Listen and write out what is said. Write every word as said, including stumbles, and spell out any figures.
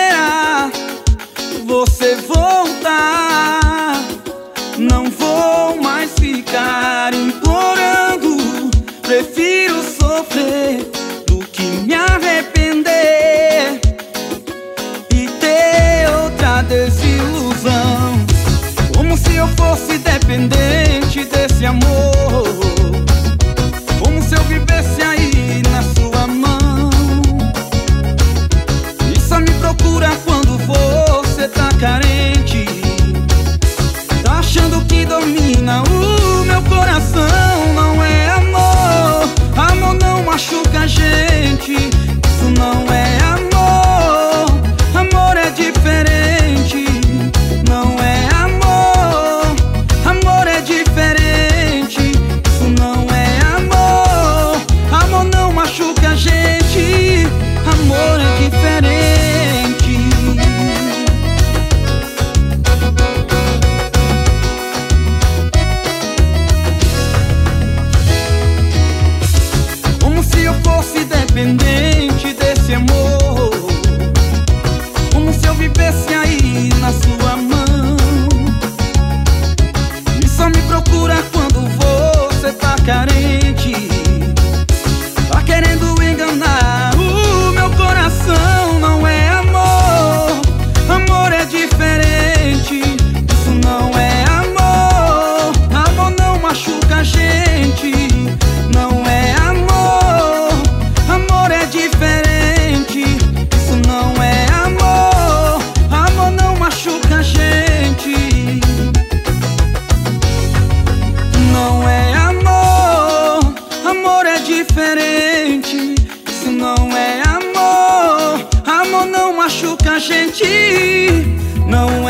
esperar você voltar. Não vou mais ficar implorando. Prefiro sofrer do que me arrepender e ter outra desilusão. Como se eu fosse dependente desse amor, como se eu vivesse aí na sua mão. E só me procura quando você tá carente, tá achando que domina o meu coração. Não é amor, amor não machuca a gente. Isso não é amor, amor é diferente. Não é amor, amor é diferente. Isso não é amor, amor não machuca a gente. Amor é diferente. Como se eu fosse dependente desse amor, como se eu vivesse aí na sua mão. E só me procura quando você tá carente, tá querendo enganar o meu coração. Não é amor, amor é diferente. Isso não é amor, amor não machuca a gente. Não é amor, amor é diferente. Isso não é amor, amor não machuca a gente. Não é amor, amor é diferente. Isso não é amor, amor não machuca a gente. Não